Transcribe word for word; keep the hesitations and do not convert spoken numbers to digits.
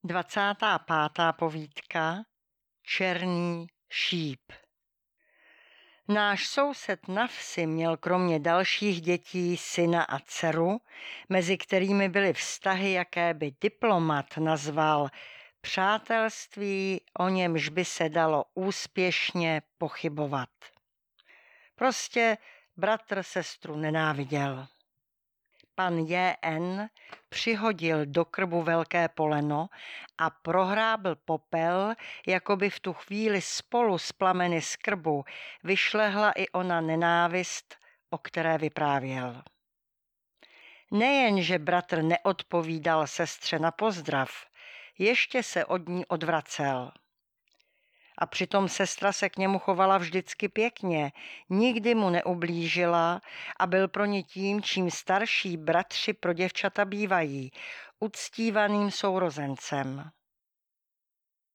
Dvacátá pátá povídka Černý šíp. Náš soused na vsi měl kromě dalších dětí syna a dceru, mezi kterými byly vztahy, jaké by diplomat nazval přátelství, o němž by se dalo úspěšně pochybovat. Prostě bratr sestru nenáviděl. Pan J N přihodil do krbu velké poleno a prohrábl popel, jako by v tu chvíli spolu s plameny z krbu vyšlehla i ona nenávist, o které vyprávěl. Nejen, že bratr neodpovídal sestře na pozdrav, ještě se od ní odvracel. A přitom sestra se k němu chovala vždycky pěkně, nikdy mu neublížila a byl pro ně tím, čím starší bratři pro děvčata bývají, uctívaným sourozencem.